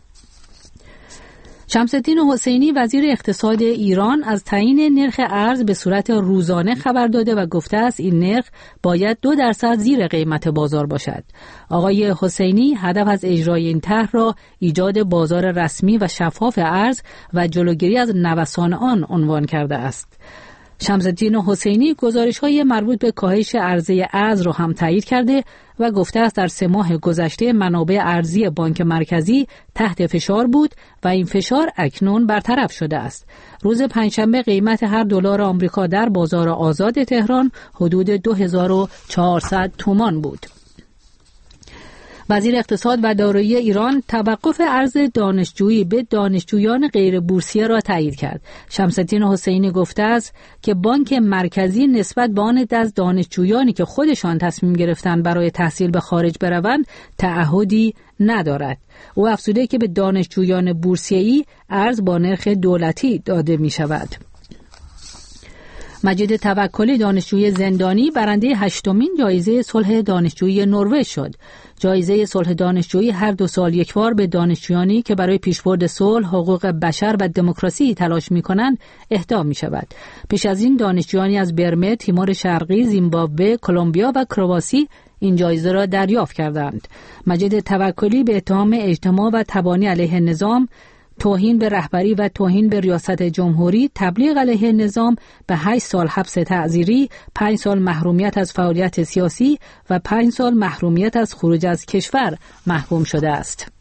شمس الدین حسینی وزیر اقتصاد ایران از تعیین نرخ ارز به صورت روزانه خبر داده و گفته است این نرخ باید 2% زیر قیمت بازار باشد. آقای حسینی هدف از اجرای این طرح را ایجاد بازار رسمی و شفاف ارز و جلوگیری از نوسان آن عنوان کرده است. شمس الدین حسینی گزارش‌های مربوط به کاهش عرضه ارز را هم تایید کرده و گفته است در 3 ماه گذشته منابع ارزی بانک مرکزی تحت فشار بود و این فشار اکنون برطرف شده است. روز پنجشنبه قیمت هر دلار آمریکا در بازار آزاد تهران حدود 2400 تومان بود. وزیر اقتصاد و دارایی ایران توقف ارز دانشجویی به دانشجویان غیر بورسیه را تایید کرد. شمس الدین حسینی گفته است که بانک مرکزی نسبت به آن از دانشجویانی که خودشان تصمیم گرفتند برای تحصیل به خارج بروند تعهدی ندارد. او افزوده که به دانشجویان بورسیه‌ای ارز با نرخ دولتی داده می شود. مجید توکلی دانشجوی زندانی برنده 8مین جایزه صلح دانشجویی نروژ شد. جایزه صلح دانشجویی هر 2 سال یک بار به دانشجویانی که برای پیشبرد صلح، حقوق بشر و دموکراسی تلاش می‌کنند اهدا می‌شود. پیش از این دانشجویانی از برمه، تیمور شرقی، زیمبابوه، کلمبیا و کرواسی این جایزه را دریافت کردند. مجید توکلی به اتهام اجتماع و تبانی علیه نظام، توهین به رهبری و توهین به ریاست جمهوری، تبلیغ علیه نظام به 8 سال حبس تعزیری، 5 سال محرومیت از فعالیت سیاسی و 5 سال محرومیت از خروج از کشور محکوم شده است.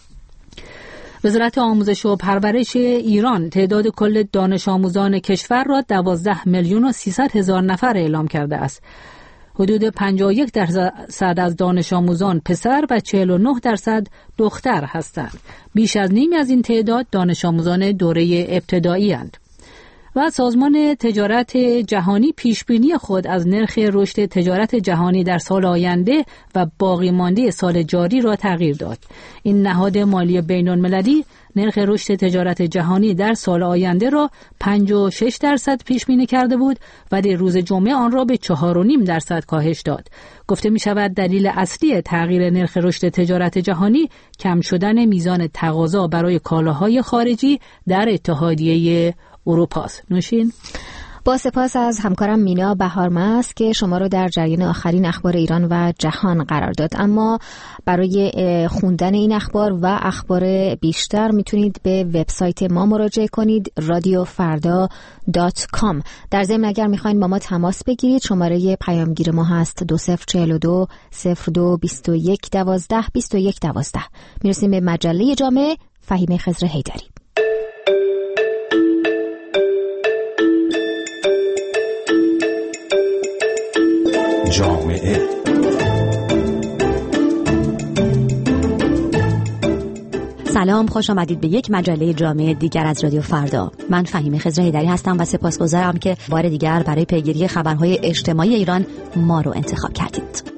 وزارت آموزش و پرورش ایران تعداد کل دانش آموزان کشور را 12,300,000 نفر اعلام کرده است. حدود 51% از دانش آموزان پسر و 49% دختر هستند. بیش از نیمی از این تعداد دانش آموزان دوره ابتدایی اند. و سازمان تجارت جهانی پیشبینی خود از نرخ رشد تجارت جهانی در سال آینده و باقی مانده سال جاری را تغییر داد. این نهاد مالی بین‌المللی نرخ رشد تجارت جهانی در سال آینده را 56% پیش بینی کرده بود ولی روز جمعه آن را به 4.5% کاهش داد. گفته می شود دلیل اصلی تغییر نرخ رشد تجارت جهانی کم شدن میزان تقاضا برای کالاهای خارجی در اتحادیه اروپاست. نوشین. با سپاس از همکارم مینا بهارمست که شما رو در جریان آخرین اخبار ایران و جهان قرار داد. اما برای خوندن این اخبار و اخبار بیشتر میتونید به وبسایت ما مراجعه کنید radiofarda.com. در ضمن اگر میخواین با ما تماس بگیرید شماره پیامگیر ما هست 2042 02 21 12 21 12. میرسیم به مجله جامعه. فهیمه خضر حیدری. جامعه سلام، خوش آمدید به یک مجله جامعه دیگر از رادیو فردا. من فهیمه خضر حیدری هستم و سپاسگزارم که بار دیگر برای پیگیری خبرهای اجتماعی ایران ما رو انتخاب کردید.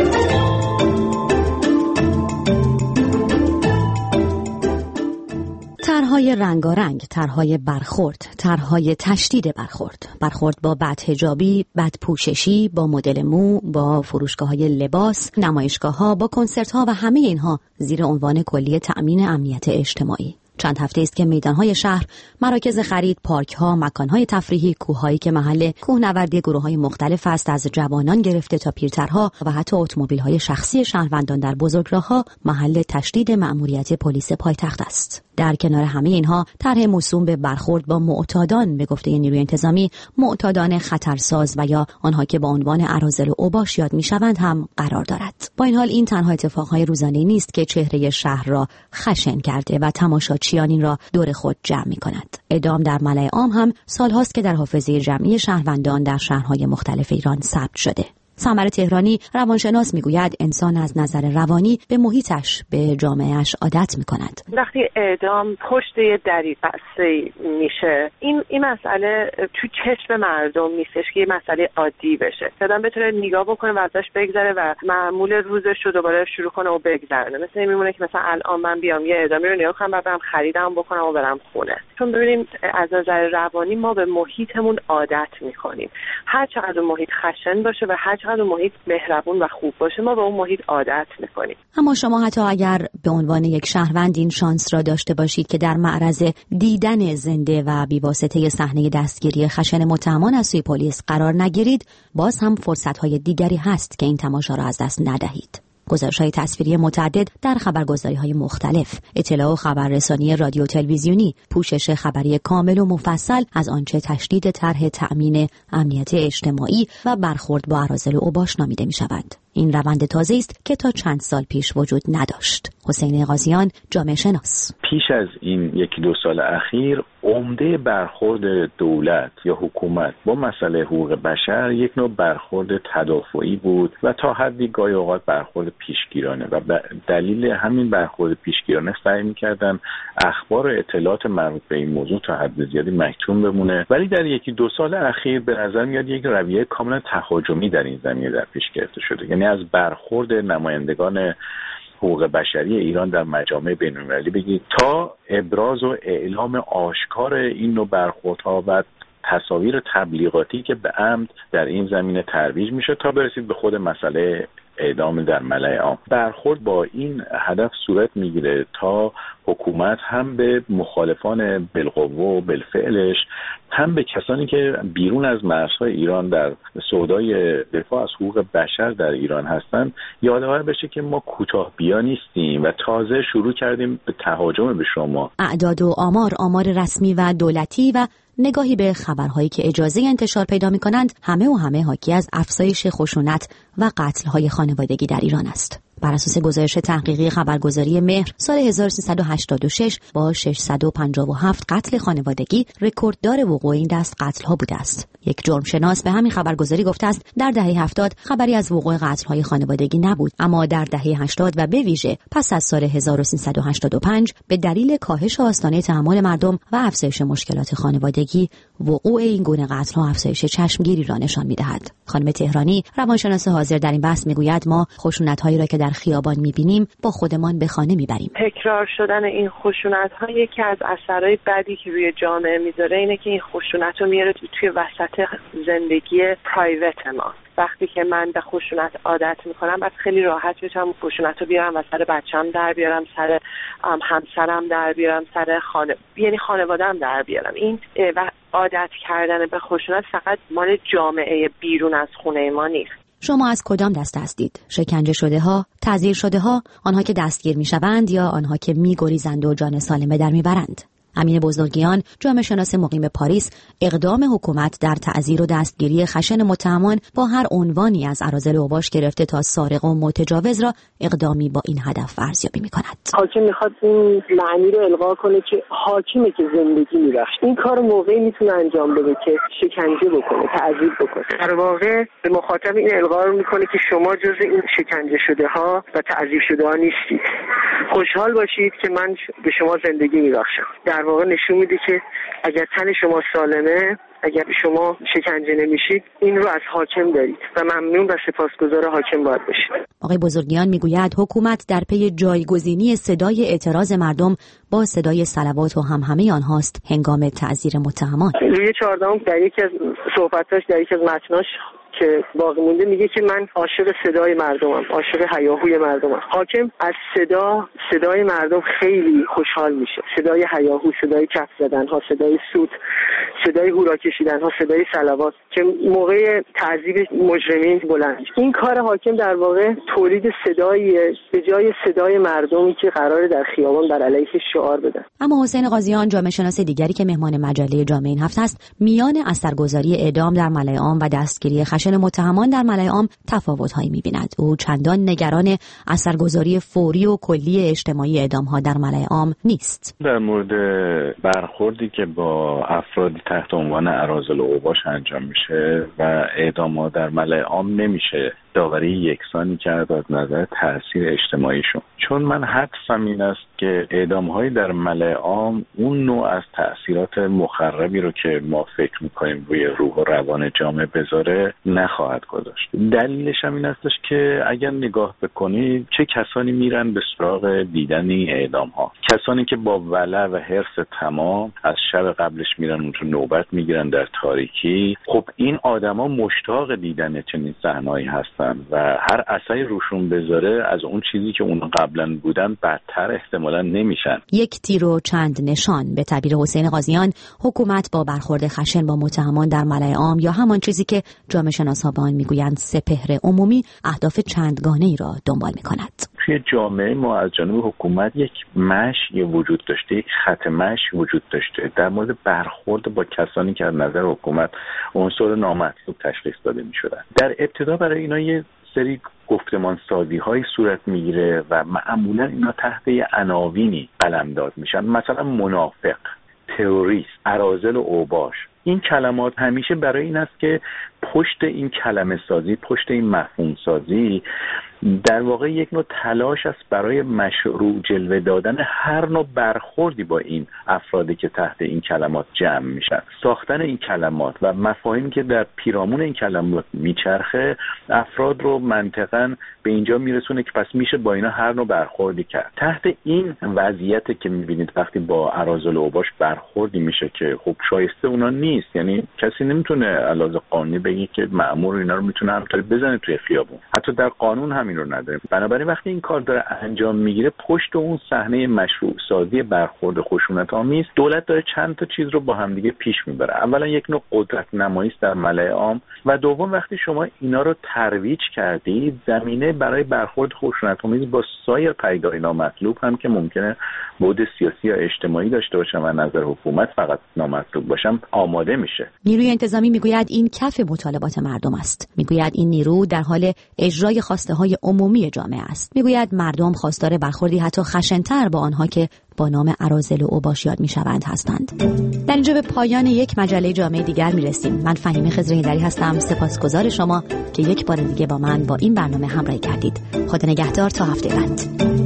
طرحهای رنگارنگ، طرحهای برخورد، طرحهای تشدید برخورد با بدحجابی، بدپوششی، با مدل مو، با فروشگاه‌های لباس، نمایشگاه‌ها، با کنسرت‌ها و همه اینها زیر عنوان کلی تأمین امنیت اجتماعی. چند هفته است که میدان‌های شهر، مراکز خرید، پارک‌ها، مکان‌های تفریحی، کوه‌هایی که محل کوهنوردی گروه‌های مختلف است، از جوانان گرفته تا پیرترها و حتی اتومبیل‌های شخصی شهروندان در بزرگراه‌ها محل تشدید مأموریت پلیس پایتخت است. در کنار همه اینها طرح موسوم به برخورد با معتادان، به گفته نیروی انتظامی معتادان خطرساز و یا آنها که با عنوان اراذل و اوباش یاد می‌شوند هم قرار دارد. با این حال این تنها اتفاقهای روزانه‌ای نیست که چهره شهر را خشن کرده و تماشاچیان این را دور خود جمع می‌کند. اعدام در ملأ عام هم سال‌هاست که در حافظه جمعی شهروندان در شهرهای مختلف ایران ثبت شده. سامر تهرانی روانشناس میگوید انسان از نظر روانی به محیطش، به جامعهش عادت میکند. وقتی اعدام پشت یه دری بسته میشه، این مسئله تو چشم مردم نیستش که یه مسئله عادی بشه. آدم بتونه نگاه بکنه و ازش بگذره و معمول روزش رو دوباره شروع کنه و بگذرونه. مثلا میمونه که مثلا الان من بیام یه اعدامی رو نگاه کنم و برم خریدم بکنم و برم خونه. چون ببینیم از نظر روانی ما به محیطمون عادت میکنیم. هر چقدر محیط خشن باشه و هر چقدر محیط مهربون و خوب باشه ما به اون محیط عادت میکنیم. اما شما حتی اگر به عنوان یک شهروند این شانس را داشته باشید که در معرض دیدن زنده و بی‌واسطه صحنه دستگیری خشن متهمان از سوی پلیس قرار نگیرید، باز هم فرصت‌های دیگری هست که این تماشا را از دست ندهید. گزارش‌های تصویری متعدد در خبرگزاری‌های مختلف، اطلاع و خبررسانی رادیو تلویزیونی، پوشش خبری کامل و مفصل از آنچه تشدید طرح تأمین امنیت اجتماعی و برخورد با اراذل و اوباش نامیده می‌شود. این روند تازه است که تا چند سال پیش وجود نداشت. حسین قاضیان، جامعه شناس: پیش از این یکی دو سال اخیر عمده برخورد دولت یا حکومت با مسئله حقوق بشر یک نوع برخورد تدافعی بود و تا حدی گاهی اوقات برخورد پیشگیرانه و دلیل همین برخورد پیشگیرانه سعی می‌کردن اخبار و اطلاعات مربوط به این موضوع تا حد زیادی مکتوم بمونه. ولی در یکی دو سال اخیر به نظر میاد یک رویه کاملا تهاجمی در این زمینه در پیش گرفته شده. یعنی از برخورد نمایندگان حقوق بشری ایران در مجامع بین‌المللی بگید تا ابراز و اعلام آشکار این نوع برخوردها و تصاویر تبلیغاتی که به عمد در این زمینه ترویج میشه تا برسید به خود مسئله اعدام در ملأ عام. برخورد با این هدف صورت میگیره تا حکومت هم به مخالفان بالقوه و بالفعلش، هم به کسانی که بیرون از مرزهای ایران در سودای دفاع از حقوق بشر در ایران هستند یادآور بشه که ما کوتاه‌بیا نیستیم و تازه شروع کردیم به تهاجم به شما. اعداد و آمار رسمی و دولتی و نگاهی به خبرهایی که اجازه انتشار پیدا می‌کنند همه حاکی از افزایش خشونت و قتل‌های خانوادگی در ایران است. بر اساس گزارش تحقیقی خبرگزاری مهر، سال 1386 با 657 قتل خانوادگی رکورددار وقوع این دست قتل‌ها بوده است. یک جرمشناس به همین خبرگزاری گفته است در دهه 70 خبری از وقوع قتل‌های خانوادگی نبود، اما در دهه 80 و به ویژه پس از سال 1385 به دلیل کاهش آستانه تحمل مردم و افزایش مشکلات خانوادگی وقوع این گونه قتل‌ها افزایش چشمگیری را نشان می‌دهد. خانم تهرانی، روانشناس حاضر در این بحث، می‌گوید ما خشونت‌هایی را که در خیابان می‌بینیم با خودمان به خانه می‌بریم. تکرار شدن این خشونت‌ها یکی از اثرهای بدی که روی جامعه میذاره اینه که این خشونت رو میاره توی وسط زندگی پرایوت ما. وقتی که من به خشونت عادت میکنم بعد خیلی راحت بشم خشونت رو بیارم و سر بچه‌م در بیارم، سر همسرم در بیارم، سر یعنی خانواده‌ام در بیارم. این و عادت کردن به خشونت فقط مال جامعه بیرون از خونه ما نیست. شما از کدام دسته هستید؟ شکنجه شده ها، تعزیر شده ها، آنها که دستگیر می شوند یا آنها که می گریزند و جان سالم به در می برند؟ امین بزرگیان، جامعه شناس مقیم پاریس، اقدام حکومت در تعزیر و دستگیری خشن متهمان با هر عنوانی از اراذل اوباش گرفته تا سارق و متجاوز را اقدامی با این هدف ارزیابی می‌کند. حاکم می‌خواد این معنی رو القا کنه که حاکمه که زندگی می‌بخشه. این کار موقعی میتونه انجام بده که شکنجه بکنه، تعذیب بکنه. در واقع به مخاطب این القا رو می‌کنه که شما جزء این شکنجه شده‌ها و تعذیب شده‌ها نیستید. خوشحال باشید که من به شما زندگی می‌بخشم. در واقع نشون میده که اگر تن شما سالمه، اگر شما شکنجه نمیشید، این رو از حاکم دارید و ممنون و سپاسگزار حاکم باید باشید. آقای بزرگیان میگوید حکومت در پی جایگزینی صدای اعتراض مردم با صدای صلوات و همهمه آنهاست هنگام تعزیر متهمان. روی 14 در یکی از صحبتاش، در یکی از متناش که باقی مونده میگه که من عاشق صدای مردمم، عاشق هیاهوی مردمم. حاکم از صدای مردم خیلی خوشحال میشه. صدای هیاهو، صدای کف زدن ها، صدای سوت، صدای هورا کشیدن ها، صدای صلوات که موقع تعذیب مجرمین بلند میشه. این کار حاکم در واقع تولید صدایی به جای صدای مردمی که قراره در خیابان بر علیه شعار بدن. اما حسین قاضیان، جامعه شناس دیگری که مهمان مجله جامعه این هفته است، میان اثرگذاری اعدام در ملأ عام و دستگیری خشن متهمان در ملأ عام تفاوت‌هایی می‌بیند. او چندان نگران اثرگذاری فوری و کلی اجتماعی اعدام‌ها در ملأ عام نیست. در مورد برخوردی که با افرادی تحت عنوان اراذل اوباش انجام میشه و اعدام‌ها در ملأ عام نمیشه داوری یکسانی کرد از نظر تاثیر اجتماعیشون، چون من حدسم این است که اعدام‌های در ملأ عام اون نوع از تأثیرات مخربی رو که ما فکر می‌کنیم روی روح و روان جامعه بذاره نخواهد گذاشت. دلیلش هم این استش که اگر نگاه بکنید چه کسانی میرن به سراغ دیدن این اعدام‌ها، کسانی که با ولع و حرص تمام از شب قبلش میرن اونجا نوبت میگیرن در تاریکی. خب این آدما مشتاق دیدن چنین صحنه‌ای هستن و هر اثری روشون بذاره از اون چیزی که اونا قبلا بودن بدتر احتمالاً نمیشن. یک تیر و چند نشان. به تعبیر حسین قاضیان، حکومت با برخورد خشن با متهمان در ملأ عام یا همان چیزی که جامعه شناسا به آن میگویند سپهر عمومی اهداف چندگانه‌ای را دنبال می‌کند. توی جامعه ما از جانب حکومت یک مشی وجود داشته، یک خط مشی وجود داشته در مورد برخورد با کسانی که از نظر حکومت عنصر نامطلوب تشخیص داده می‌شدند. در ابتدا برای اینا یه سری گفتمان سازی های صورت میگیره و معمولا اینا تحت عناوینی قلمداد میشن، مثلا منافق، تروریست، اراذل و اوباش. این کلمات همیشه برای این است که پشت این کلمه سازی، پشت این مفهوم سازی در واقع یک نوع تلاش است برای مشروع جلوه دادن هر نوع برخوردی با این افرادی که تحت این کلمات جمع میشن. ساختن این کلمات و مفاهیمی که در پیرامون این کلمات میچرخه افراد رو منطقاً به اینجا میرسونه که پس میشه با اینا هر نوع برخوردی کرد. تحت این وضعیت که میبینید وقتی با اراذل اوباش برخوردی میشه که خب شایسته اونا نیست، یعنی کسی نمیتونه علاوه قانونی بگه که مأمور اینا رو میتونه همطوری بزنه توی خیابون، حتی در قانون همین رو نداره. بنابراین وقتی این کار داره انجام میگیره پشت اون صحنه مشروع سازی برخورد خشونت‌آمیز دولت داره چند تا چیز رو با هم دیگه پیش میبره. اولا یک نوع قدرت نمایی است در ملأ عام و دوم وقتی شما اینا رو ترویج کردید زمینه برای برخورد خشونت‌آمیز با سایر پدیده‌های نامطلوب هم که ممکنه بعد سیاسی یا اجتماعی داشته باشن و نظر حکومت فقط نامطلوب باشن آماده میشه. نیروی انتظامی میگوید این کف مطالبات مردم است. میگوید این نیرو در حال اجرای خواسته‌های عمومی جامعه است. میگوید مردم خواستار برخوردی حتی خشن‌تر با آنها که با نام اراذل و اوباش یاد میشوند هستند. در اینجا به پایان یک مجله جامعه دیگر میرسیم. من فهیمه خضرایی‌دری هستم. سپاسگزار شما که یک بار دیگه با من با این برنامه همراهی کردید. خدا نگهدار تا هفته بعد.